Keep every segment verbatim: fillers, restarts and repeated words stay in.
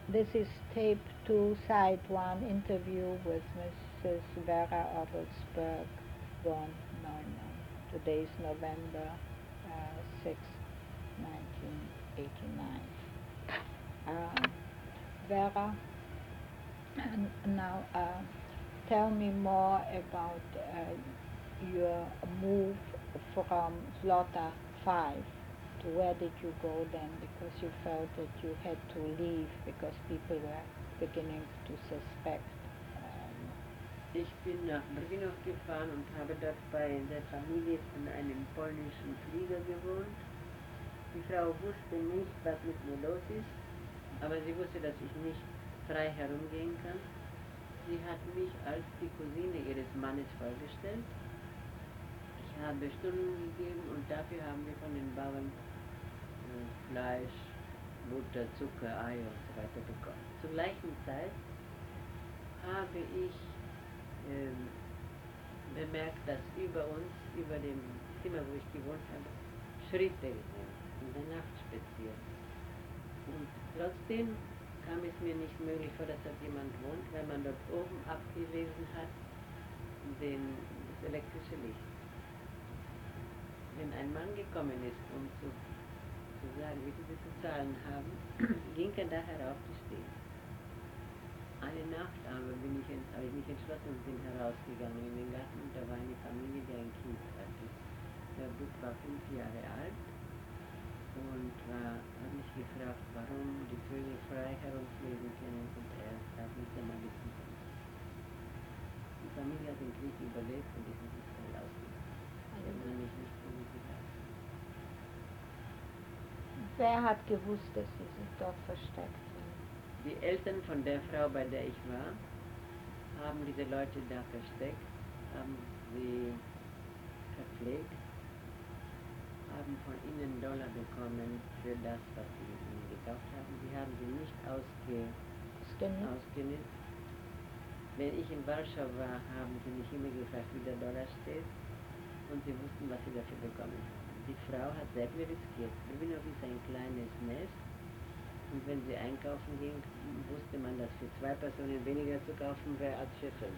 This is tape two, side one, interview with Missus Vera Adelsberg, born Neumann. Today is November uh, sixth, nineteen eighty-nine. Um, Vera, and now uh, tell me more about uh, your move from Zlota five to where did you go then? Because you felt that you had to leave because people were beginning to suspect. Um, Ich bin nach Brwinow gefahren und habe dort bei der Familie von einem polnischen Flieger gewohnt. Die Frau wusste nicht, was mit mir los ist, aber sie wusste, dass ich nicht frei herumgehen kann. Sie hat mich als die Cousine ihres Mannes vorgestellt. Ich habe Stunden gegeben und dafür haben wir von den Bauern äh, Fleisch, Butter, Zucker, Ei und so weiter bekommen. Zur gleichen Zeit habe ich ähm, bemerkt, dass über uns, über dem Zimmer, wo ich gewohnt habe, Schritte sind, in der Nacht speziell. Und trotzdem kam es mir nicht möglich vor, dass dort jemand wohnt, weil man dort oben abgelesen hat, den, das elektrische Licht. Wenn ein Mann gekommen ist, um zu, zu sagen, wie viel sie zu zahlen haben, ging er da herauf zu stehen. Eine Nacht aber bin ich, habe ich mich entschlossen und bin herausgegangen in den Garten und da war eine Familie, die ein Kind hatte. Der Bub war fünf Jahre alt und war, hat mich gefragt, warum die Vögel frei herumfliegen können und er hat nicht einmal wissen können. Die Familie hat den Krieg überlebt und ist in Israel ausgegangen. Sie haben nämlich nicht so gut gesagt. Wer hat gewusst, dass sie sich dort versteckt sind? Die Eltern von der Frau, bei der ich war, haben diese Leute da versteckt, haben sie verpflegt, haben von ihnen Dollar bekommen für das, was sie ihnen gekauft haben. Sie haben sie nicht ausge, ausgenutzt. Wenn ich in Warschau war, haben sie mich immer gefragt, wie der Dollar steht und sie wussten, was sie dafür bekommen haben. Die Frau hat sehr viel riskiert. Brwinow ist ein kleines Nest und wenn sie einkaufen ging, wusste man, dass für zwei Personen weniger zu kaufen wäre als für fünf.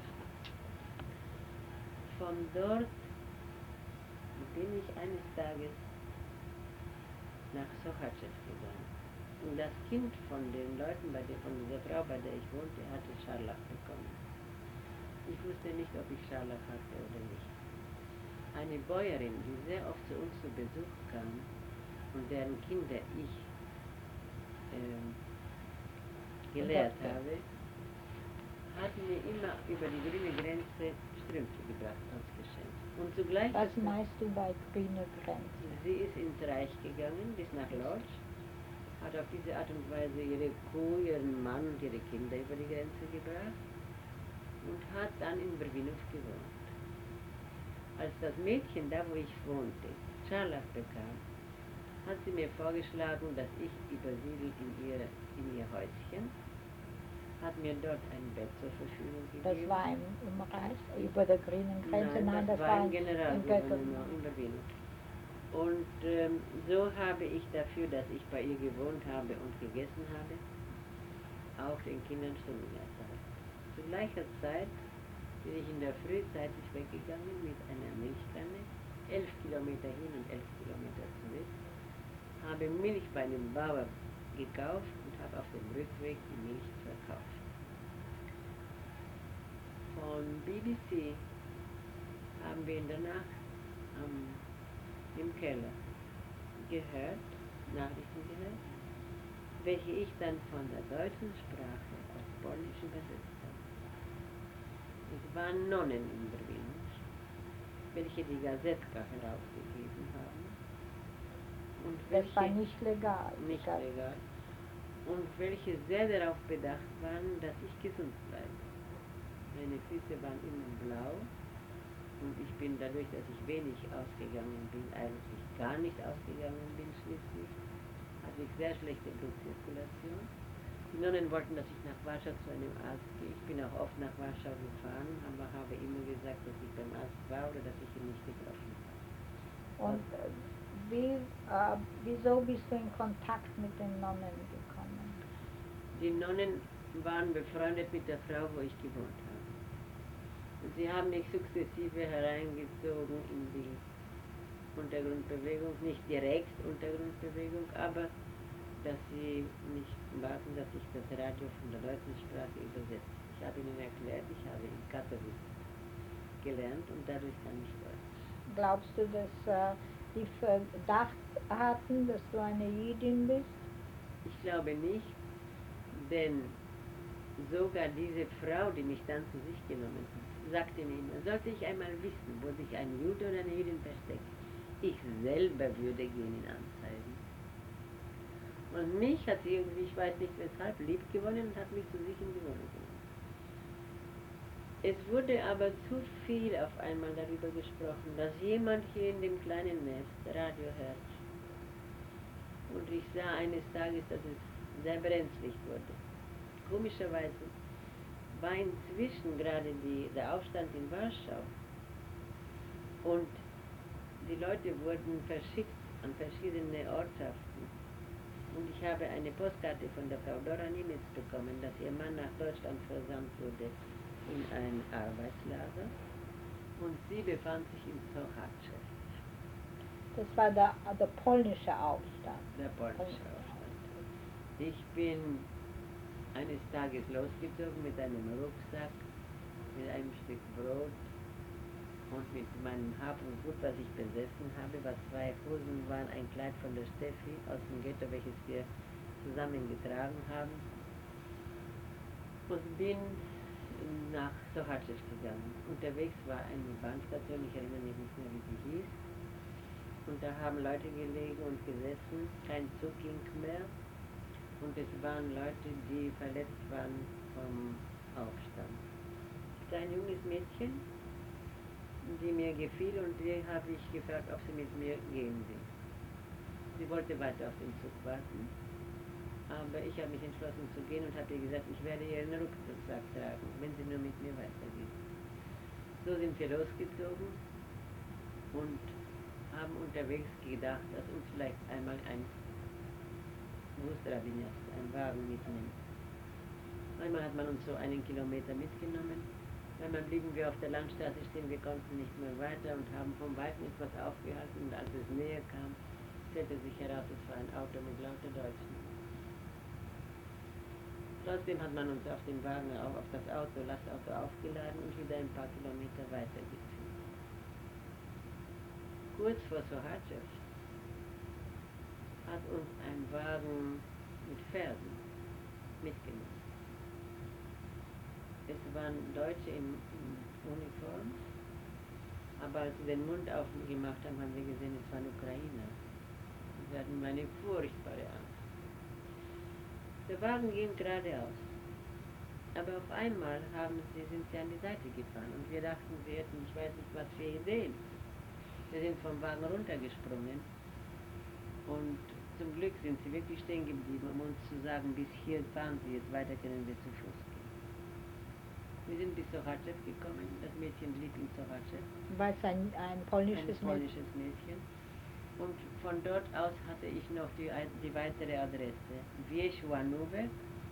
Von dort bin ich eines Tages nach Sochachew gegangen. Und das Kind von den Leuten, bei der, von dieser Frau, bei der ich wohnte, hatte Scharlach bekommen. Ich wusste nicht, ob ich Scharlach hatte oder nicht. Eine Bäuerin, die sehr oft zu uns zu Besuch kam und deren Kinder ich äh, gelehrt habe, hat mir immer über die grüne Grenze Strümpfe gebracht als Geschenk. Und zugleich... Was meinst du bei grüne Grenze? Sie ist ins Reich gegangen, bis nach Lodz, hat auf diese Art und Weise ihre Kuh, ihren Mann und ihre Kinder über die Grenze gebracht und hat dann in Brwinow gewohnt. Als das Mädchen, da wo ich wohnte, Scharlach bekam, hat sie mir vorgeschlagen, dass ich übersiedle in ihr, in ihr Häuschen, hat mir dort ein Bett zur Verfügung gegeben. Das war im, im Reich, über der grünen Grenze? Nein, Nein, das, das war war im Generalgouvernement in Brwinow. Und ähm, so habe ich dafür, dass ich bei ihr gewohnt habe und gegessen habe, auch den Kindern Stunden erzahlt. Zu gleicher Zeit bin ich in der Früh zeitig weggegangen mit einer Milchkanne, elf Kilometer hin und elf Kilometer zurück, habe Milch bei einem Bauer gekauft und habe auf dem Rückweg die Milch verkauft. Von B B C haben wir in der Nacht am, im Keller gehört, Nachrichten gehört, welche ich dann von der deutschen Sprache auf Polnisch übersetzt habe. Es waren Nonnen in Brwinow, welche die Gazetka herausgegeben haben. Und welche, das war nicht legal. Nicht legal. Und welche sehr darauf bedacht waren, dass ich gesund bleibe. Meine Füße waren immer blau und ich bin dadurch, dass ich wenig ausgegangen bin, eigentlich gar nicht ausgegangen bin schließlich, hatte ich sehr schlechte Blutzirkulation. Die Nonnen wollten, dass ich nach Warschau zu einem Arzt gehe. Ich bin auch oft nach Warschau gefahren, aber habe immer gesagt, dass ich beim Arzt war oder dass ich ihn nicht getroffen habe. Und äh, wie, äh, wieso bist du in Kontakt mit den Nonnen gekommen? die Nonnen waren befreundet mit der Frau, wo ich gewohnt habe. Und sie haben mich sukzessive hereingezogen in die Untergrundbewegung, nicht direkt Untergrundbewegung, aber dass sie nicht warten, dass ich das Radio von der deutschen Sprache übersetze. Ich habe ihnen erklärt, ich habe in Katowice gelernt und dadurch kann ich Deutsch. Glaubst du, dass äh, die Verdacht hatten, dass du eine Jüdin bist? Ich glaube nicht, denn sogar diese Frau, die mich dann zu sich genommen hat, sagte mir immer, sollte ich einmal wissen, wo sich ein Jude oder eine Jüdin versteckt, ich selber würde gehen ihn anzeigen. Und mich hat sie irgendwie, ich weiß nicht weshalb, lieb gewonnen und hat mich zu sich in die Wohnung genommen. Es wurde aber zu viel auf einmal darüber gesprochen, dass jemand hier in dem kleinen Nest Radio hört. Und ich sah eines Tages, dass es sehr brenzlig wurde. Komischerweise war inzwischen gerade die, der Aufstand in Warschau und die Leute wurden verschickt an verschiedene Ortschaften. Und ich habe eine Postkarte von der Frau Dora Nimitz bekommen, dass ihr Mann nach Deutschland versandt wurde in ein Arbeitslager und sie befand sich in Sochaczew. Das war der, der polnische Aufstand. Der polnische Aufstand. Ich bin eines Tages losgezogen mit einem Rucksack, mit einem Stück Brot und mit meinem Hab und Gut, was ich besessen habe, was zwei Hosen waren, ein Kleid von der Steffi aus dem Ghetto, welches wir zusammen getragen haben, und bin nach Sochaczew gegangen. Unterwegs war eine Bahnstation, ich erinnere mich nicht mehr, wie sie hieß, und da haben Leute gelegen und gesessen, kein Zug ging mehr, und es waren Leute, die verletzt waren vom Aufstand. Es war ein junges Mädchen, die mir gefiel, und die habe ich gefragt, ob sie mit mir gehen will. Sie wollte weiter auf den Zug warten, aber ich habe mich entschlossen zu gehen und habe ihr gesagt, ich werde ihr einen Rucksack tragen, wenn sie nur mit mir weitergeht. So sind wir losgezogen und haben unterwegs gedacht, dass uns vielleicht einmal ein Busrabinas, ein Wagen mitnimmt. Einmal hat man uns so einen Kilometer mitgenommen. Einmal blieben wir auf der Landstraße stehen, wir konnten nicht mehr weiter und haben vom Weiten etwas aufgehalten, und als es näher kam, stellte sich heraus, es war ein Auto mit lauter Deutschen. Trotzdem hat man uns auf den Wagen, auf das Auto, Lastauto aufgeladen und wieder ein paar Kilometer weitergeführt. Kurz vor Sochaczew hat uns ein Wagen mit Pferden mitgenommen. Es waren Deutsche in, in Uniform, aber als sie den Mund aufgemacht haben, haben wir gesehen, es waren Ukrainer. Sie hatten eine furchtbare Angst. Der Wagen ging geradeaus, aber auf einmal haben sie, sind sie an die Seite gefahren und wir dachten, sie hätten, ich weiß nicht, was für Ideen. Wir sind vom Wagen runtergesprungen und zum Glück sind sie wirklich stehen geblieben, um uns zu sagen, bis hier fahren sie, jetzt weiter können wir zu Fuß gehen. Wir sind bis Sochaczew gekommen, das Mädchen blieb in Sochaczew. War es ein, ein polnisches, ein polnisches Mädchen. Und von dort aus hatte ich noch die, die weitere Adresse. Wieś Wanówek,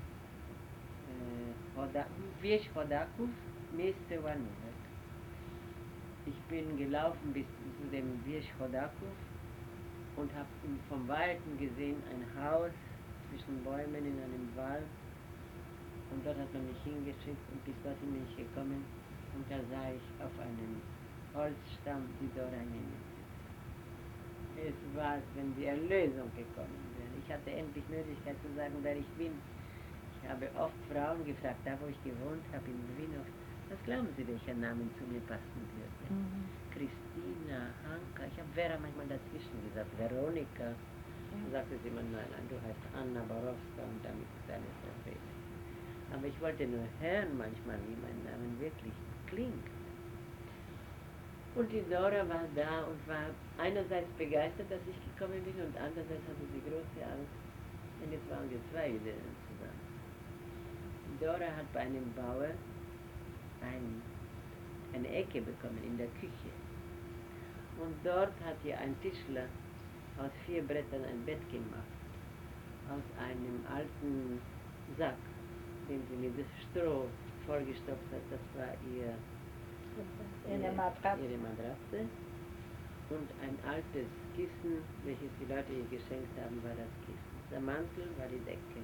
äh, Wieś Chodaków, miejsce Wanówek. Ich bin gelaufen bis zu dem Wieś Chodaków und habe vom Weiten gesehen ein Haus zwischen Bäumen in einem Wald. Und dort hat man mich hingeschickt und bis dorthin bin ich gekommen und da sah ich auf einem Holzstamm die Dora Nimitz. Es war, als wenn die Erlösung gekommen wäre. Ich hatte endlich Möglichkeit zu sagen, wer ich bin. Ich habe oft Frauen gefragt, da wo ich gewohnt habe in Lwinow, was glauben Sie, welcher Name zu mir passen würde? Mhm. Christina, Hanka, ich habe Vera manchmal dazwischen gesagt, Veronika. Ja. Sagte sie immer, nein, nein, du heißt Anna Borowska und damit ist alles erledigt. Aber ich wollte nur hören manchmal, wie mein Name wirklich klingt. Und die Dora war da und war einerseits begeistert, dass ich gekommen bin, und andererseits hatte sie große Angst, denn jetzt waren wir zwei Jüdinnen zusammen. Dora hat bei einem Bauer ein, eine Ecke bekommen in der Küche. Und dort hat ihr ein Tischler aus vier Brettern ein Bett gemacht, aus einem alten Sack, den sie mit Stroh vollgestopft hat, das war ihr, In der ihr- Matratze. ihre Matratze. Und ein altes Kissen, welches die Leute ihr geschenkt haben, war das Kissen. Der Mantel war die Decke.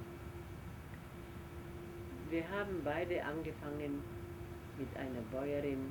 Wir haben beide angefangen mit einer Bäuerin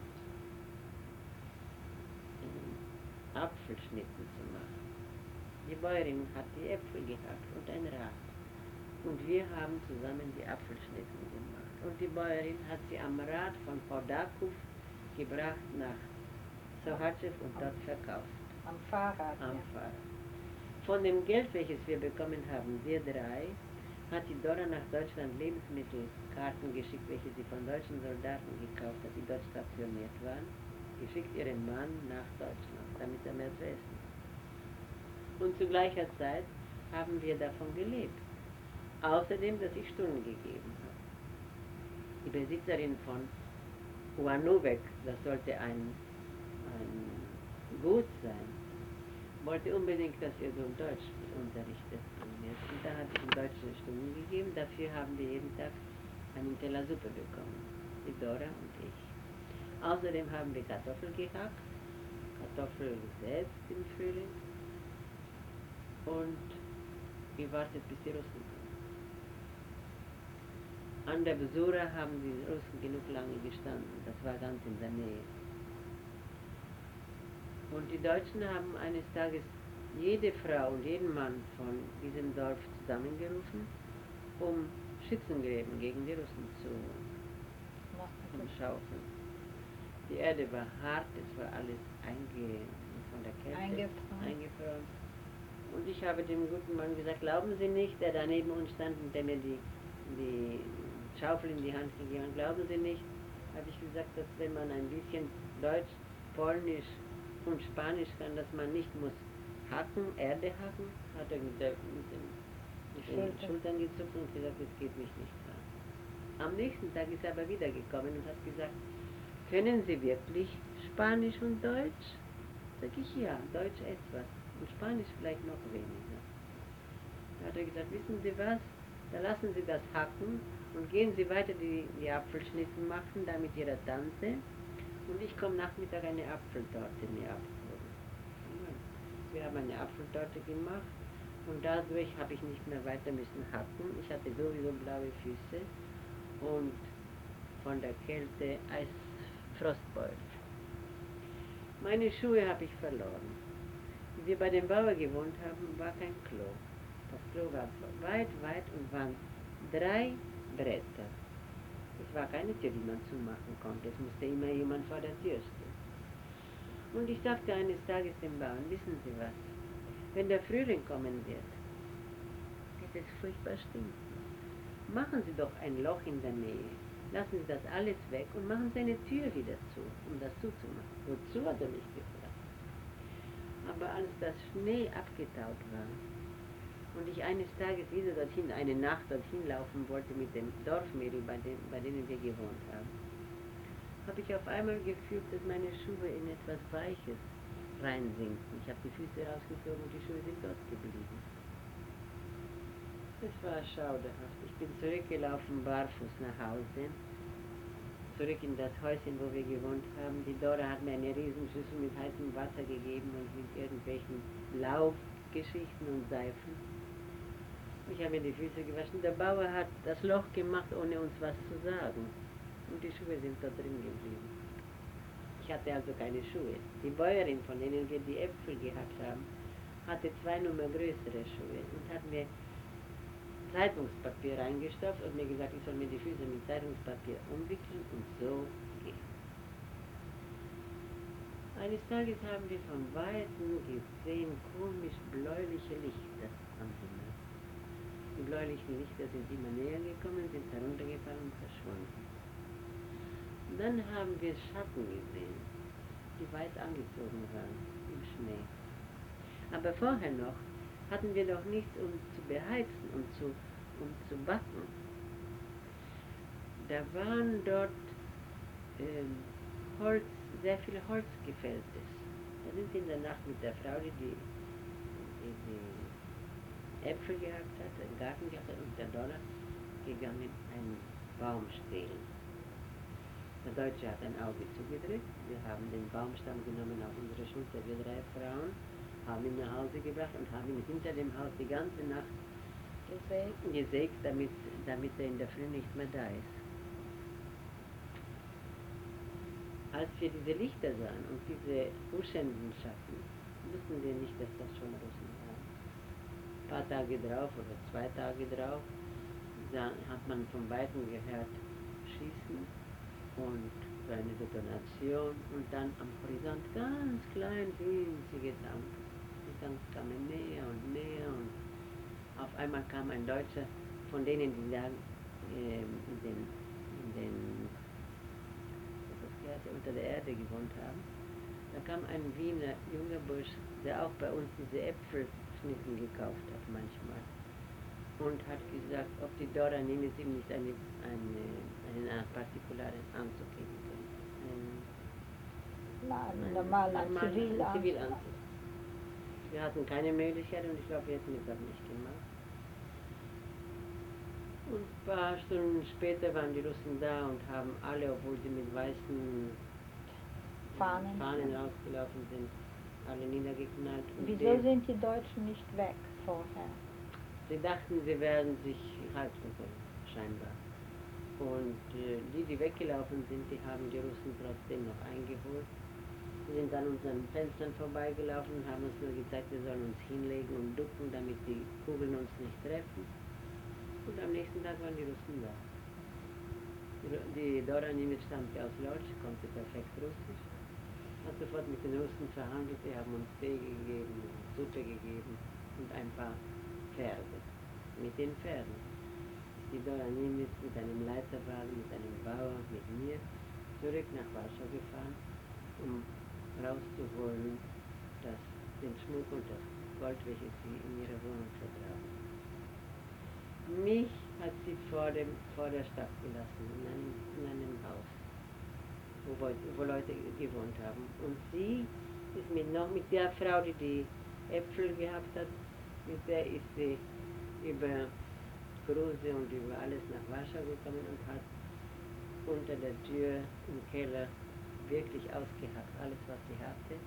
ähm, Apfelschnitten zu machen. Die Bäuerin hat die Äpfel gehackt und ein Rad. Und wir haben zusammen die Apfelschnitten gemacht. Und die Bäuerin hat sie am Rad von Podakov gebracht nach Sohatschew und dort verkauft. Am Fahrrad. Am ja. Fahrrad. Von dem Geld, welches wir bekommen haben, wir drei, hat die Dora nach Deutschland Lebensmittelkarten geschickt, welche sie von deutschen Soldaten gekauft hat, die dort stationiert waren, geschickt ihren Mann nach Deutschland, damit er mehr zu essen hat. Und zu gleicher Zeit haben wir davon gelebt. Außerdem, dass ich Stunden gegeben habe. Die Besitzerin von Uanovec, das sollte ein, ein Gut sein, wollte unbedingt, dass ihr Sohn Deutsch unterrichtet wird. Und da habe ich ihm deutsche Stunden gegeben. Dafür haben wir jeden Tag einen Teller Suppe bekommen. Die Dora und ich. Außerdem haben wir Kartoffeln gehackt, Kartoffeln gesetzt im Frühling und gewartet, bis die Russen kommen. An der Besura haben die Russen genug lange gestanden. Das war ganz in der Nähe. Und die Deutschen haben eines Tages jede Frau und jeden Mann von diesem Dorf zusammengerufen, um Schützengräben gegen die Russen zu umschaufeln. Die Erde war hart, es war alles einge, von der Kälte Eingefroren. eingefroren. Und ich habe dem guten Mann gesagt, glauben Sie nicht, der da neben uns stand und der mir die, die Schaufel in die Hand gegeben hat, glauben Sie nicht, habe ich gesagt, dass wenn man ein bisschen Deutsch, Polnisch und Spanisch kann, dass man nicht muss hacken, Erde hacken, hat er mit, der, mit, den, mit den Schultern. Schultern gezuckt und gesagt, das geht mich nicht an. Am nächsten Tag ist er aber wieder gekommen und hat gesagt, können Sie wirklich Spanisch und Deutsch? Sag ich, ja, Deutsch etwas und Spanisch vielleicht noch weniger. Da hat er gesagt, wissen Sie was, da lassen Sie das hacken und gehen Sie weiter die, die Apfelschnitten machen, da mit Ihrer Tante. Und ich komme Nachmittag eine Apfeltorte mir abholen. Wir haben eine Apfeltorte gemacht und dadurch habe ich nicht mehr weiter müssen hacken. Ich hatte sowieso blaue Füße und von der Kälte Eisfrostbeule. Meine Schuhe habe ich verloren. Wie wir bei dem Bauer gewohnt haben, war kein Klo. Das Klo war weit, weit und waren drei Bretter. Es war keine Tür, die man zumachen konnte. Es musste immer jemand vor der Tür stehen. Und ich sagte eines Tages dem Bauern, wissen Sie was, wenn der Frühling kommen wird, wird es furchtbar stinken. Machen Sie doch ein Loch in der Nähe, lassen Sie das alles weg und machen Sie eine Tür wieder zu, um das zuzumachen. Wozu hat er mich gefragt? Aber als das Schnee abgetaut war, und ich eines Tages wieder dorthin, eine Nacht dorthin laufen wollte mit dem Dorfmädel, bei, dem, bei denen wir gewohnt haben, habe ich auf einmal gefühlt, dass meine Schuhe in etwas Weiches reinsinken. Ich habe die Füße rausgezogen und die Schuhe sind dort geblieben. Es war schauderhaft. Ich bin zurückgelaufen, barfuß nach Hause, zurück in das Häuschen, wo wir gewohnt haben. Die Dora hat mir eine Riesenschüssel mit heißem Wasser gegeben und mit irgendwelchen Laufgeschichten und Seifen. Ich habe mir die Füße gewaschen. Der Bauer hat das Loch gemacht, ohne uns was zu sagen. Und die Schuhe sind da drin geblieben. Ich hatte also keine Schuhe. Die Bäuerin, von denen wir die Äpfel gehackt haben, hatte zwei Nummer größere Schuhe und hat mir Zeitungspapier reingestopft und mir gesagt, ich soll mir die Füße mit Zeitungspapier umwickeln und so gehen. Eines Tages haben wir von Weitem gesehen komisch bläuliche Lichter am Himmel. Die bläulichen Lichter sind immer näher gekommen, sind heruntergefallen und verschwunden. Und dann haben wir Schatten gesehen, die weit angezogen waren im Schnee. Aber vorher noch hatten wir doch nichts, um zu beheizen und zu, um zu backen. Da waren dort ähm, Holz, sehr viel Holzgefälltes. Da sind wir in der Nacht mit der Frau, die die, die, die Äpfel gehackt hat, den Garten gehackt hat und der Donner gegangen, einen Baum stehlen. Der Deutsche hat ein Auge zugedrückt, wir haben den Baumstamm genommen auf unsere Schulter, wir drei Frauen, haben ihn nach Hause gebracht und haben ihn hinter dem Haus die ganze Nacht gesägt, gesägt damit, damit er in der Früh nicht mehr da ist. Als wir diese Lichter sahen und diese urschenden Schatten, wussten wir nicht, dass das schon Russen waren. Ein paar Tage drauf oder zwei Tage drauf sah, hat man von Weitem gehört Schießen und so eine Detonation und dann am Horizont ganz klein winzige Dampf. Die Dampf kamen näher und näher und auf einmal kam ein Deutscher von denen, die da äh, in den, in den unter der Erde gewohnt haben. Da kam ein Wiener junger Bursch, der auch bei uns diese Äpfelschnitten gekauft hat manchmal und hat gesagt, ob die Dora Nimes ihm nicht eine, eine, einen partikularen Anzug geben können. Einen, Nein, einen normal, ein normalen Zivilanzug. Zivilanzug. Wir hatten keine Möglichkeit und ich glaube, wir hätten es auch nicht gemacht. Und ein paar Stunden später waren die Russen da und haben alle, obwohl sie mit weißen Fahnen, Fahnen rausgelaufen sind, alle niedergeknallt. Und wieso die, sind die Deutschen nicht weg vorher? sie dachten, sie werden sich halten können, scheinbar. Und äh, die, die weggelaufen sind, die haben die Russen trotzdem noch eingeholt. Sie sind an unseren Fenstern vorbeigelaufen und haben uns nur gezeigt, wir sollen uns hinlegen und ducken, damit die Kugeln uns nicht treffen. Und am nächsten Tag waren die Russen da. Die Dora Nimitz stammte aus Lodz, konnte perfekt Russisch, hat sofort mit den Russen verhandelt, die haben uns Tee gegeben, Suppe gegeben und ein paar Pferde. Mit den Pferden ist die Dora Nimitz mit einem Leiterwagen, mit einem Bauer, mit mir zurück nach Warschau gefahren, um rauszuholen das, den Schmuck und das Gold, welches sie in ihrer Wohnung vergraben. Mich hat sie vor, dem, vor der Stadt gelassen, in einem, in einem Haus, wo, wo Leute gewohnt haben. Und sie ist mit, noch mit der Frau, die die Äpfel gehabt hat, mit der ist sie über Gruse und über alles nach Warschau gekommen und hat unter der Tür im Keller wirklich ausgehackt, alles was sie hatte.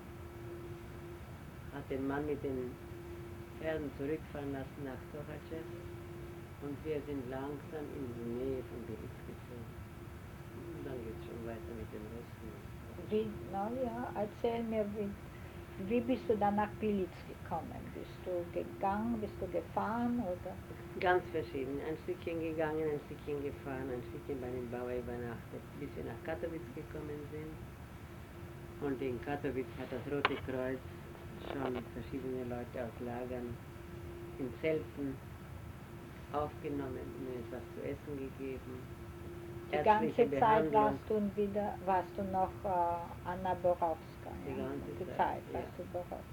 Hat den Mann mit den Pferden zurückfahren lassen nach Sochachew. Und wir sind langsam in die Nähe von Belitz gezogen. Und dann geht es schon weiter mit den Russen. Wie, na ja, erzähl mir, wie, wie bist du dann nach Belitz gekommen? Bist du gegangen, bist du gefahren oder? Ganz verschieden. Ein Stückchen gegangen, ein Stückchen gefahren, ein Stückchen bei dem Bauer übernachtet, bis wir nach Katowice gekommen sind. Und in Katowice hat das Rote Kreuz schon verschiedene Leute aus Lagern in Zelten aufgenommen, mir etwas zu essen gegeben. Die ganze Zeit warst du wieder, warst du noch äh, Anna Borowska, die ja? ganze Die Zeit, Zeit ja. warst du Borowska.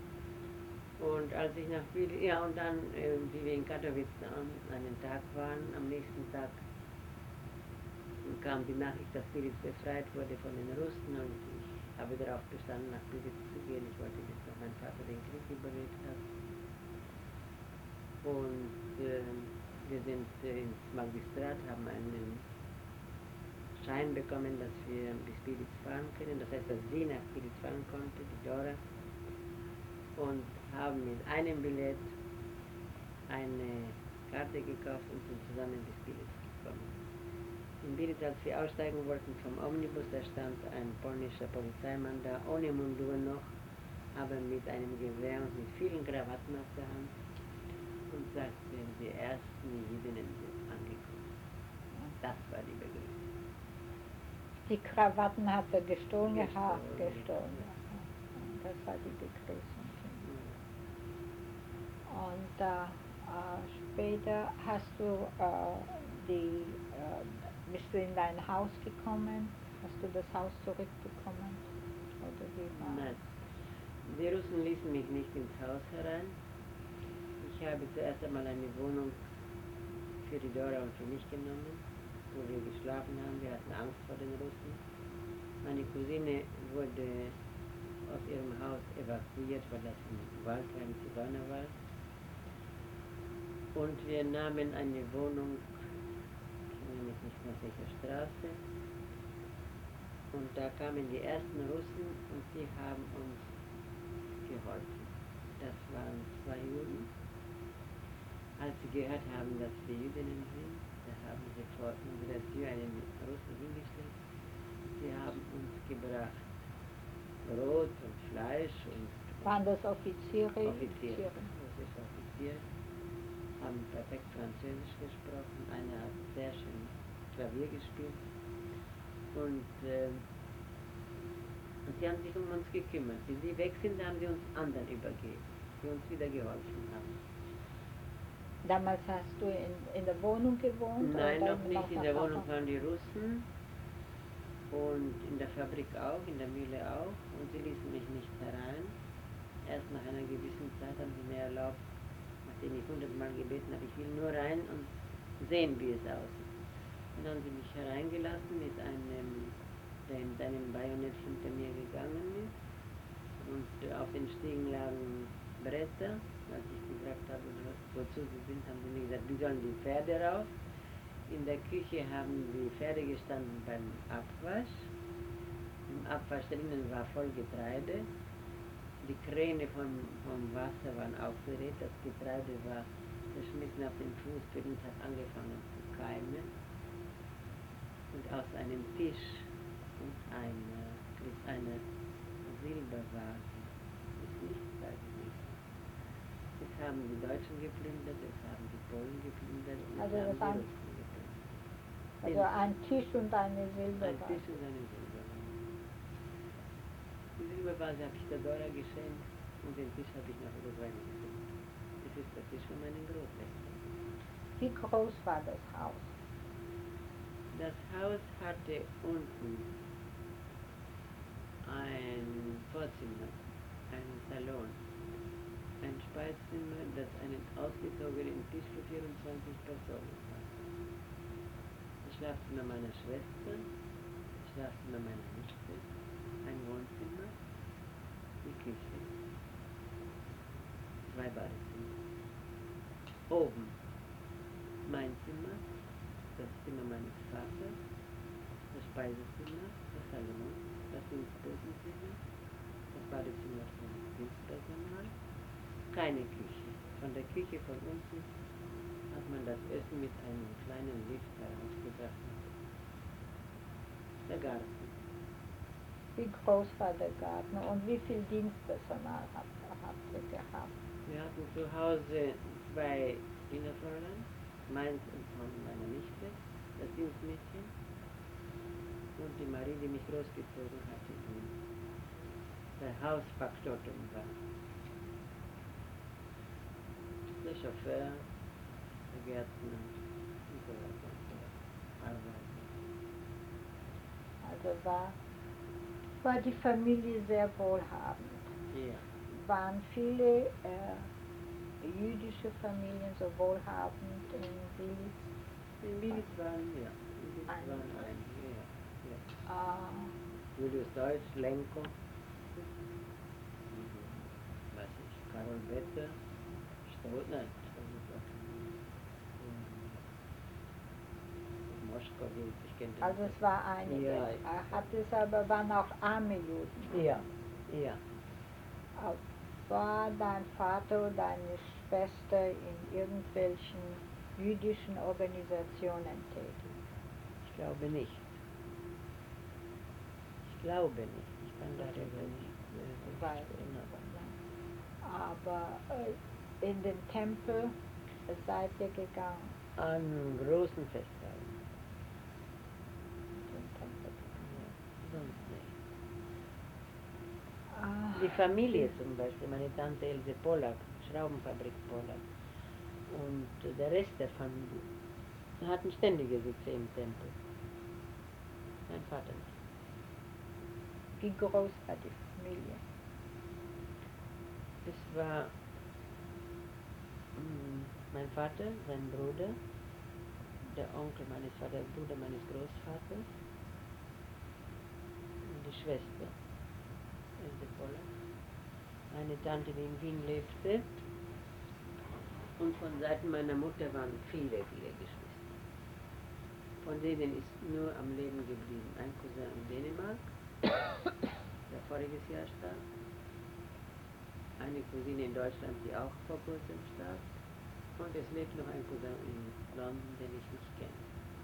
Und als ich nach Belitz, ja und dann, äh, wie wir in Katowice an einem Tag waren, am nächsten Tag kam die Nachricht, dass Belitz befreit wurde von den Russen und ich habe darauf bestanden, nach Belitz zu gehen. Ich wollte bis noch mein Vater den Krieg überlebt hat. Und äh, wir sind äh, ins Magistrat, haben einen Schein bekommen, dass wir bis Belitz fahren können. Das heißt, dass sie nach Belitz fahren konnte, die Dora. Und haben mit einem Billett eine Karte gekauft und sind zusammen bis Belitz gekommen. In Belitz, als wir aussteigen wollten vom Omnibus, da stand ein polnischer Polizeimann da, ohne Mundur noch, aber mit einem Gewehr und mit vielen Krawatten auf der Hand. Und sagte, die ersten Jüdinnen sind angekommen. Das war die Begrüßung. Die Krawatten hat er gestohlen, Gestohlen, gehabt, ja. gestohlen. Ja. Das war die Begrüßung. Und äh, äh, später hast du äh, die, äh, bist du in dein Haus gekommen? Hast du das Haus zurückbekommen? Oder wie war? Nein, die Russen ließen mich nicht ins Haus herein. Ich habe zuerst einmal eine Wohnung für die Dora und für mich genommen, wo wir geschlafen haben. Wir hatten Angst vor den Russen. Meine Cousine wurde aus ihrem Haus evakuiert, weil das im Wald war, im Zigeunerwald. Und wir nahmen eine Wohnung nicht mehr sicher Straße. Und da kamen die ersten Russen und die haben uns geholfen. Das waren zwei Juden. Als sie gehört haben, dass wir Jüdinnen sind, da haben sie vor unserer Tür einen Russen hingestellt. Sie haben uns gebracht Brot und Fleisch und Waren das Offiziere? Offiziere. Russische Offiziere. Haben perfekt Französisch gesprochen. Einer hat sehr schön Klavier gespielt. Und, äh, und sie haben sich um uns gekümmert. Wie sie weg sind, haben sie uns anderen übergeben, die uns wieder geholfen haben. Damals hast du in, in der Wohnung gewohnt? Nein, oder noch nicht. In nach der Hause? Wohnung waren die Russen und in der Fabrik auch, in der Mühle auch. Und sie ließen mich nicht herein. Erst nach einer gewissen Zeit haben sie mir erlaubt, nachdem ich hundertmal gebeten habe, ich will nur rein und sehen, wie es aussieht. Und dann haben sie mich hereingelassen mit einem, der mit einem Bajonett hinter mir gegangen ist. Und auf den Stiegen lagen Bretter. Als ich gefragt habe, wozu sie sind, haben sie mir gesagt, die sollen die Pferde raus. In der Küche haben die Pferde gestanden beim Abwasch. Im Abwasch drinnen war voll Getreide. Die Kräne vom, vom Wasser waren aufgeregt. Das Getreide war verschmissen auf den Fuß. Für uns hat angefangen zu keimen. Und aus einem Tisch und eine, eine Silbervase ist nichts da gewesen. Das haben die Deutschen geplündert, das haben die Polen geplündert und Also das das haben die waren- Russen geplündert. Also ein Tisch und eine Ein Silbervase. Tisch und eine Silbervase. Die Silbervase habe ich der Dora geschenkt und den Tisch habe ich nach Uruguay geschenkt. Das ist der Tisch von meinen Großeltern. Wie groß war das Haus? Das Haus hatte unten ein Vorzimmer, einen Salon, ein Speizimmer, das einen ausgezogenen Tisch für vierundzwanzig Personen hat. Das Schlafzimmer meiner Schwester, das Schlafzimmer meiner Nichte, ein Wohnzimmer, die Küche, zwei Badezimmer. Oben mein Zimmer, das Zimmer meines Vaters, das Speisezimmer, das Salon, das Dienstbosenzimmer, das Badezimmer vom Dienstpersonal, keine Küche. Von der Küche von unten hat man das Essen mit einem kleinen Lift herausgebracht. Der Garten. Wie groß war der Garten und wie viel Dienstpersonal habt, habt ihr gehabt? Wir hatten zu Hause zwei Kinderfräulein, meins und von meiner Nichte, das Dienstmädchen, und die Marie, die mich großgezogen hatte, die der Hausfaktotum war. Der Chauffeur, der Gärtner und so weiter und so weiter. Arbeiter. Also war, war die Familie sehr wohlhabend. Ja. Waren viele äh, jüdische Familien so wohlhabend in Wilitz? In Wilitz waren wir. In Wilitz Ein- waren einige, ja. ja. Ah, Julius Deutsch, Lenko, mhm. weiß ich, Karol Better, Stroh, nein, Stroh, Moschkowitz, ich kenne den also nicht. es war einige. Ja. Er hat es aber, waren auch arme Juden. Ja, ja. Auch war dein Vater oder deine Schwester in irgendwelchen jüdischen Organisationen tätig? Ich glaube nicht. Ich glaube nicht. Ich kann darüber nicht äh, Weil, erinnern. aber äh, in den Tempel seid ihr gegangen? An großen Festtagen. In den Tempel. Ja, sonst nicht. Ah, Die Familie zum Beispiel, meine Tante Else Pollack, Schraubenfabrik Pollack und der Rest der Familie hatten ständige Sitze im Tempel. Mein Vater nicht. wie groß war die Familie? Es war mm, mein Vater, sein Bruder, der Onkel meines Vaters, Bruder meines Großvaters und die Schwester, Else Pollack, eine Tante, die in Wien lebte, und von Seiten meiner Mutter waren viele, viele Geschwister. Von denen ist nur am Leben geblieben ein Cousin in Dänemark, der voriges Jahr starb. Eine Cousine in Deutschland, die auch vor kurzem starb. Und es lebt noch ein Cousin in London, den ich nicht kenne.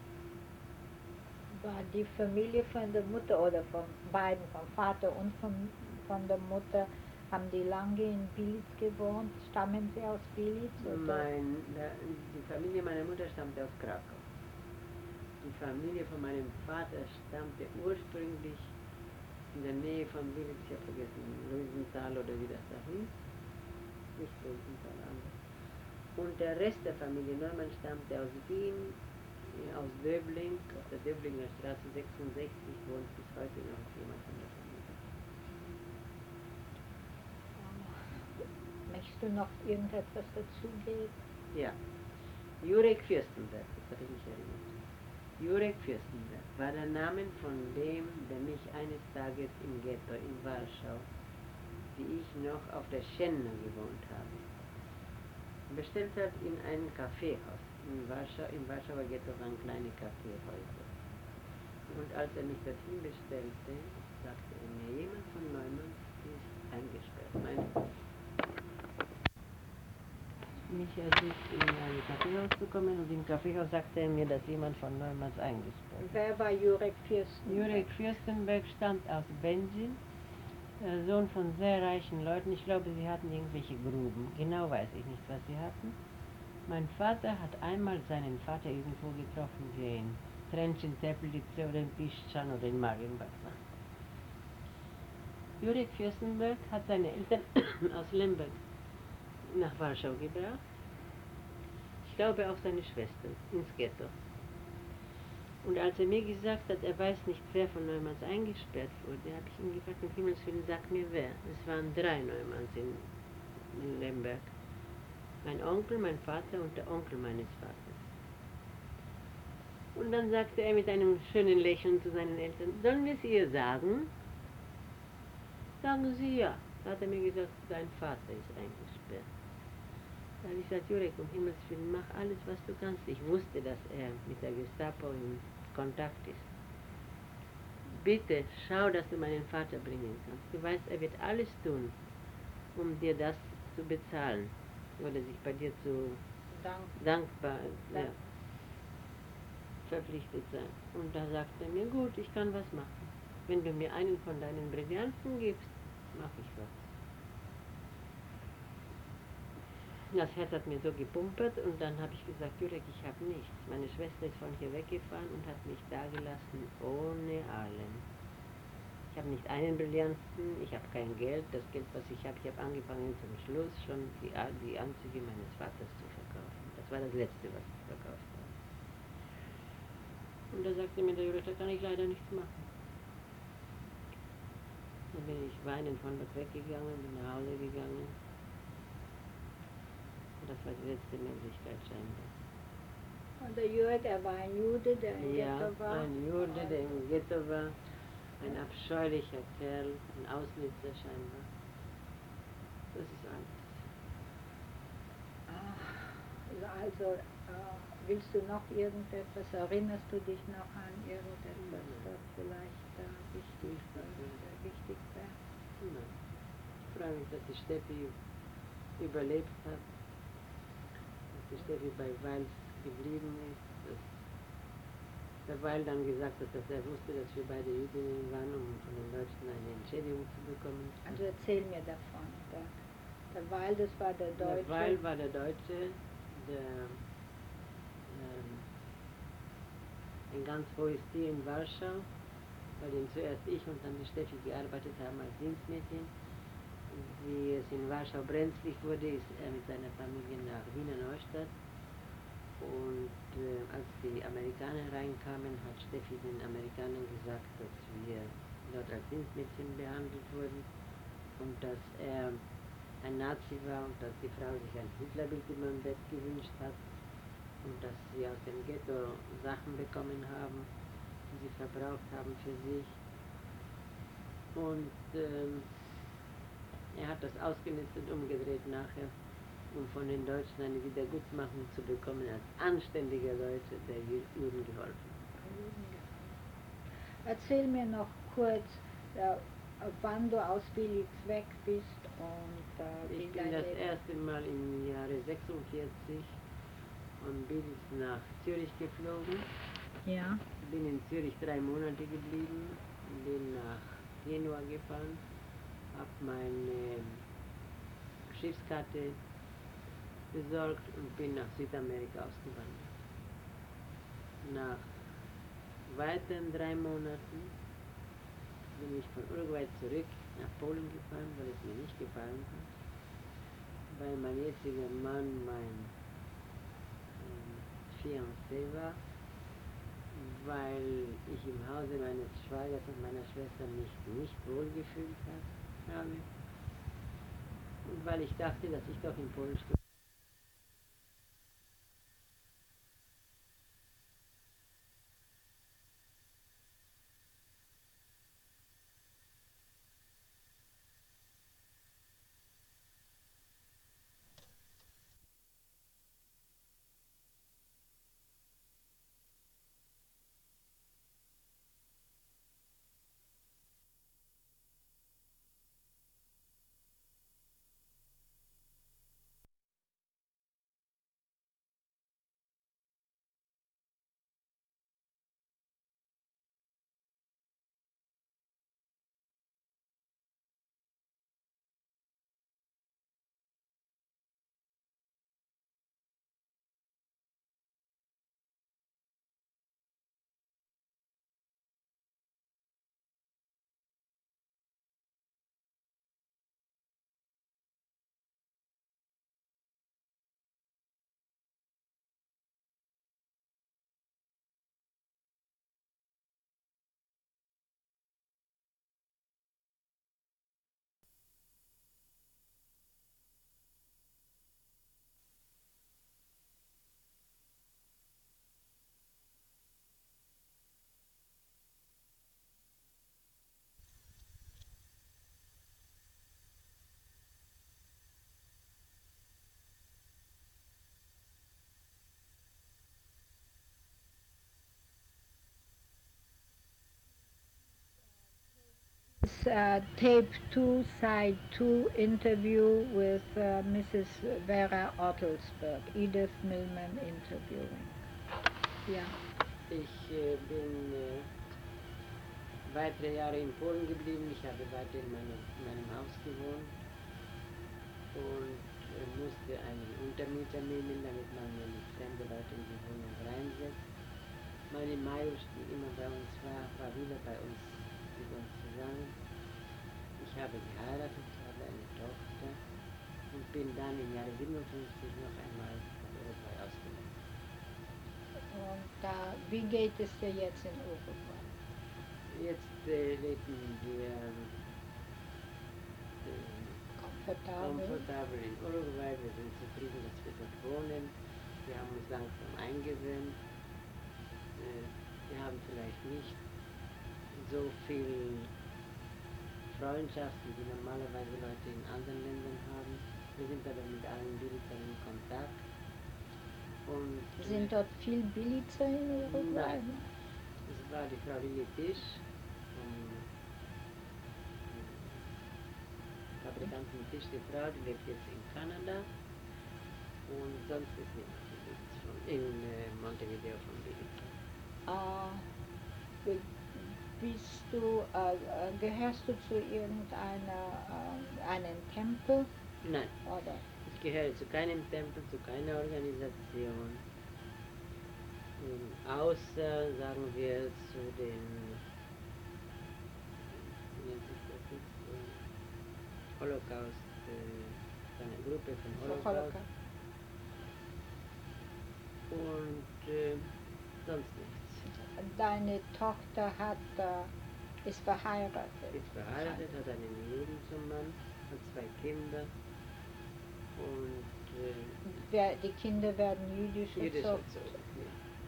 War die Familie von der Mutter oder von beiden, vom Vater und von, von der Mutter, haben die lange in Bilic gewohnt? Stammen sie aus Bilic? Mein, die Familie meiner Mutter stammte aus Krakau. Die Familie von meinem Vater stammte ursprünglich in der Nähe von Bilic, ich habe vergessen, Luisenthal oder wie das da hieß. Nicht Luisenthal, anders. Und der Rest der Familie Neumann stammte aus Wien, aus Döbling, aus der Döblinger Straße sechsundsechzig, wohnt bis heute noch jemand von der Familie. Möchtest du noch irgendetwas dazugeben? Ja. Jurek Fürstenberg, das habe ich mich erinnert. Jurek Fürstenberg war der Name von dem, der mich eines Tages im Ghetto in Warschau, wie ich noch auf der Schenna gewohnt habe, bestellt hat in einem Kaffeehaus. In Warschau, im Warschauer Ghetto waren kleine Kaffeehäuser. Und als er mich dorthin bestellte, sagte er mir, jemand von Neumann ist eingesperrt. Meine mich ersucht, in ein Kaffeehaus zu kommen, und im Kaffeehaus sagte er mir, dass jemand von Neumanns eingesperrt ist. Wer war Jurek Fürstenberg? Jurek Fürstenberg stammt aus Benzin, Sohn von sehr reichen Leuten. Ich glaube, sie hatten irgendwelche Gruben. Genau weiß ich nicht, was sie hatten. Mein Vater hat einmal seinen Vater irgendwo getroffen, wie in Trenčín, Teplice oder in Piszczan oder in Marienbad. Jurek Fürstenberg hat seine Eltern aus Lemberg nach Warschau gebracht. Ich glaube auch seine Schwester ins Ghetto. Und als er mir gesagt hat, er weiß nicht, wer von Neumanns eingesperrt wurde, habe ich ihn gefragt, um Himmels Willen, sag mir wer. Es waren drei Neumanns in, in Lemberg. Mein Onkel, mein Vater und der Onkel meines Vaters. Und dann sagte er mit einem schönen Lächeln zu seinen Eltern, sollen wir es ihr sagen? Sagen Sie ja. Da hat er mir gesagt, dein Vater ist eingesperrt. Da habe ich gesagt, Jurek, um Himmels Willen, mach alles, was du kannst. Ich wusste, dass er mit der Gestapo in Kontakt ist. Bitte, schau, dass du meinen Vater bringen kannst. Du weißt, er wird alles tun, um dir das zu bezahlen. Oder sich bei dir zu Dank. dankbar, Ja. ja, verpflichtet sein. Und da sagte er mir, gut, ich kann was machen. Wenn du mir einen von deinen Brillanten gibst, mache ich was. Das Herz hat mir so gepumpert, und dann habe ich gesagt, Jurek, ich habe nichts. Meine Schwester ist von hier weggefahren und hat mich da gelassen, ohne allem. Ich habe nicht einen Brillanten, ich habe kein Geld. Das Geld, was ich habe, ich habe angefangen zum Schluss schon die, die Anzüge meines Vaters zu verkaufen. Das war das Letzte, was ich verkauft habe. Und da sagte mir der Jurek, da kann ich leider nichts machen. Dann bin ich weinend von dort weggegangen, bin nach Hause gegangen. Das war die letzte Möglichkeit scheinbar. Und der Jurek, er war ein Jude, der im Ja, Ghetto war? ein Jude, der im Ghetto war. Ein abscheulicher Kerl, ein Ausnützer scheinbar. Das ist alles. Also, äh, willst du noch irgendetwas, erinnerst du dich noch an irgendetwas, das vielleicht äh, wichtig, äh, wichtig wäre? Nein. Ich freue mich, dass die Steffi überlebt hat. Die Steffi bei Weil geblieben ist, dass der Weil dann gesagt hat, dass er wusste, dass wir beide Jüdinnen waren, um von den Deutschen eine Entschädigung zu bekommen. Also erzähl mir davon. Der, der Weil, das war der Deutsche. Der Weil war der Deutsche, der ähm, ein ganz hohes Tier in Warschau, bei dem zuerst ich und dann die Steffi gearbeitet haben als Dienstmädchen. Wie es in Warschau brenzlig wurde, ist er mit seiner Familie nach Wiener Neustadt. Und äh, als die Amerikaner reinkamen, hat Steffi den Amerikanern gesagt, dass wir dort als Dienstmädchen behandelt wurden und dass er ein Nazi war und dass die Frau sich ein Hitlerbild über dem Bett gewünscht hat und dass sie aus dem Ghetto Sachen bekommen haben, die sie verbraucht haben für sich. Und ähm, er hat das ausgenutzt und umgedreht nachher, um von den Deutschen eine Wiedergutmachung zu bekommen, als anständiger Deutscher, der Juden geholfen hat. Erzähl mir noch kurz, äh, wann du aus Bilitz weg bist und äh, wie Ich bin dein das Leben. erste Mal im Jahre sechsundvierzig von Bilitz nach Zürich geflogen. Ja. Bin in Zürich drei Monate geblieben, bin nach Genua gefahren, habe meine Schiffskarte besorgt und bin nach Südamerika ausgewandert. Nach weiteren drei Monaten bin ich von Uruguay zurück nach Polen gefahren, weil es mir nicht gefallen hat, weil mein jetziger Mann mein ähm, Fiancé war, weil ich im Hause meines Schwagers und meiner Schwester mich nicht wohlgefühlt habe und weil ich dachte, dass ich doch in Polen studiere. This uh, tape two, side two interview with uh, Missus Vera Ottelsberg, Edith Millman interviewing. Ja. Ich äh, bin äh, weitere Jahre in Polen geblieben, ich habe weiter in meinem, meinem Haus gewohnt und äh, musste einen Untermieter nehmen, damit man nicht fremde Leute in die Wohnung reinsetzt. Meine Majus, die immer bei uns war, war wieder bei uns mit uns zusammen. Ich habe geheiratet, habe eine Tochter und bin dann im Jahre siebenundfünfzig noch einmal nach Uruguay ausgewandert. Und da, wie geht es dir jetzt in Uruguay? Jetzt äh, leben wir äh, Komfortabel? komfortabel in Uruguay, wir sind zufrieden, dass wir dort wohnen. Wir haben uns langsam eingewöhnt. Äh, wir haben vielleicht nicht so viel Freundschaften, die normalerweise Leute in anderen Ländern haben. Wir sind aber mit allen Bildern in Kontakt. Und, Sind dort viel Belizer in Uruguay? Nein. Das war die Frau Lili Tisch vom Fabrikanten Tisch, die Frau, die lebt jetzt in Kanada und sonst ist niemand in, Belize von, in äh, Montevideo von Belize. Äh, bist du, äh, gehörst du zu irgendeiner, äh, einem Tempel? Nein, Oder? ich gehöre zu keinem Tempel, zu keiner Organisation, ähm, außer, sagen wir, zu den, wie nennt sich das jetzt, äh, Holocaust, äh, eine Gruppe von Holocaust, Holocaust. und äh, sonst nichts. Deine Tochter hat, äh, ist verheiratet. Ist verheiratet, hat einen Juden zum Mann, hat zwei Kinder und äh, Wer, die Kinder werden jüdisch jüdisch erzogen. erzogen. Ja.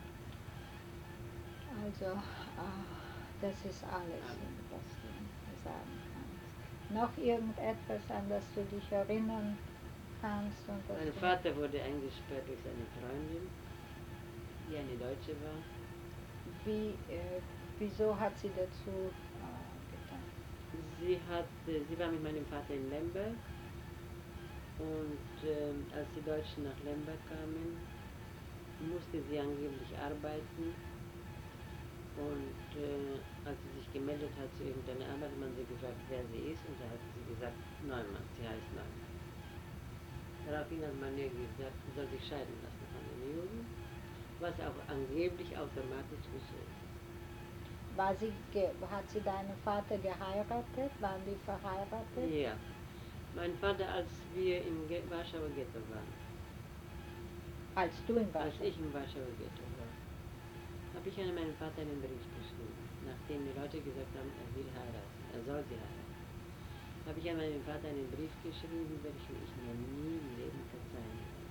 Also, äh, das ist alles, Alles. was du sagen kannst. Noch irgendetwas, an das du dich erinnern kannst? Und das Mein du- Vater wurde eingesperrt durch seine Freundin, die eine Deutsche war. Wie, äh, wieso hat sie dazu äh, getan? Sie, hat, äh, sie war mit meinem Vater in Lemberg und ähm, als die Deutschen nach Lemberg kamen, musste sie angeblich arbeiten und äh, als sie sich gemeldet hat zu irgendeiner Arbeit, hat man sie gefragt, wer sie ist und da hat sie gesagt, Neumann, sie heißt Neumann. Daraufhin hat man ihr gesagt, sie soll sich scheiden lassen von den Juden, was auch angeblich automatisch geschehen ist. War sie ge hat sie deinen Vater geheiratet? Waren die verheiratet? Ja, mein Vater, als wir im Ge Warschauer Ghetto waren, Als du in als Warschau? ich im Warschauer Ghetto war, habe ich an meinen Vater einen Brief geschrieben, nachdem die Leute gesagt haben, er will heiraten, er soll sie heiraten. Habe ich an meinen Vater einen Brief geschrieben, welchen ich mir nie im Leben verzeihen werde.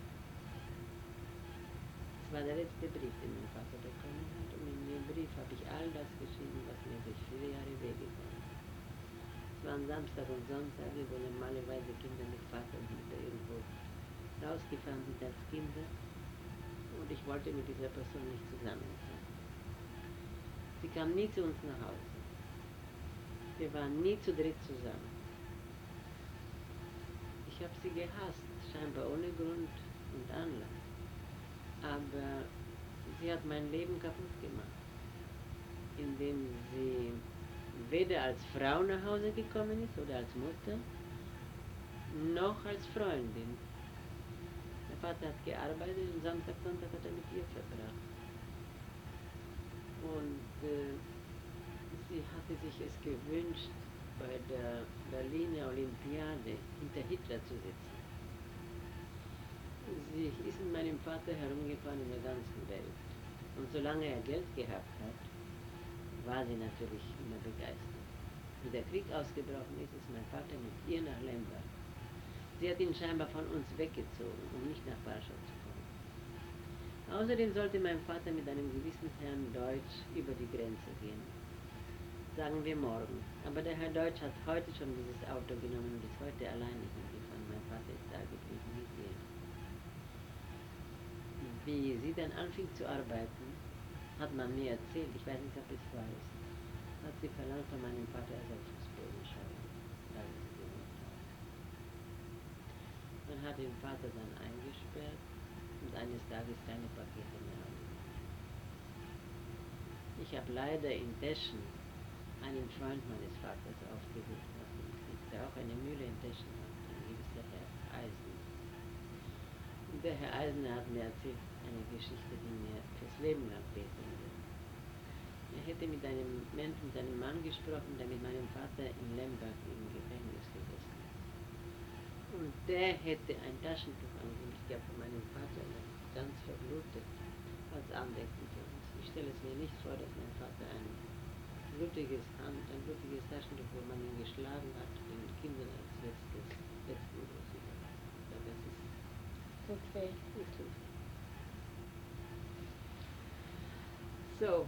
Es war der letzte Brief, den mein Vater bekommen hat, und in dem Brief habe ich all das geschrieben, was mir durch viele Jahre wehgetan hat. Es waren Samstag und Sonntage, wo normalerweise Kinder mit Vater und Mutter irgendwo rausgefahren sind als Kinder, und ich wollte mit dieser Person nicht zusammen sein. Sie kam nie zu uns nach Hause. Wir waren nie zu dritt zusammen. Ich habe sie gehasst, scheinbar ohne Grund und Anlass. Aber sie hat mein Leben kaputt gemacht, indem sie weder als Frau nach Hause gekommen ist oder als Mutter, noch als Freundin. Der Vater hat gearbeitet und Samstag, Sonntag hat er mit ihr verbracht. Und äh, sie hatte sich es gewünscht, bei der Berliner Olympiade hinter Hitler zu sitzen. Sie ist mit meinem Vater herumgefahren in der ganzen Welt. Und solange er Geld gehabt hat, war sie natürlich immer begeistert. Wie der Krieg ausgebrochen ist, ist mein Vater mit ihr nach Lemberg. Sie hat ihn scheinbar von uns weggezogen, um nicht nach Warschau zu kommen. Außerdem sollte mein Vater mit einem gewissen Herrn Deutsch über die Grenze gehen. Sagen wir morgen. Aber der Herr Deutsch hat heute schon dieses Auto genommen und ist heute alleine hingefahren. Mein Vater ist da geblieben mit ihr. Wie sie dann anfing zu arbeiten, hat man mir erzählt, ich weiß nicht, ob es wahr ist, hat sie verlangt von meinem Vater, er soll Fußboden schauen, da wo sie gewohnt hat. Man hat den Vater dann eingesperrt und eines Tages keine Pakete mehr angenommen. Ich habe leider in Teschen einen Freund meines Vaters aufgesucht, der auch eine Mühle in Teschen hat, ein gewisser Herr Eisner. Und der Herr Eisner hat mir erzählt, eine Geschichte, die mir fürs Leben lang wehtun wird. Er hätte mit einem Menschen, mit einem Mann gesprochen, der mit meinem Vater in Lemberg im Gefängnis gesessen ist. Und der hätte ein Taschentuch angeblich gehabt von meinem Vater, ganz verblutet, als Andenken für uns. Ich stelle es mir nicht vor, dass mein Vater ein blutiges Hand, ein blutiges Taschentuch, wo man ihn geschlagen hat, den Kindern als letztes, letzten Gruß überreicht. Aber das ist Okay. gut. So.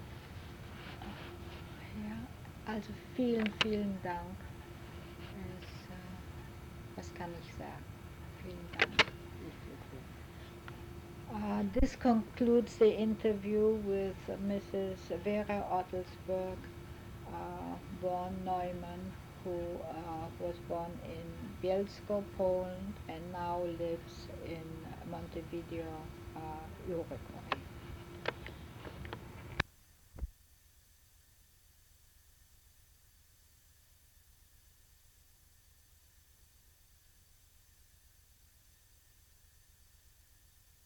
Ja, also vielen, vielen Dank. Es, äh, was kann ich sagen? Vielen Dank. Uh, this concludes the interview with Missus Vera Ottelsberg, uh, born Neumann, who uh, was born in Bielsko, Poland, and now lives in Montevideo, uh, Uruguay.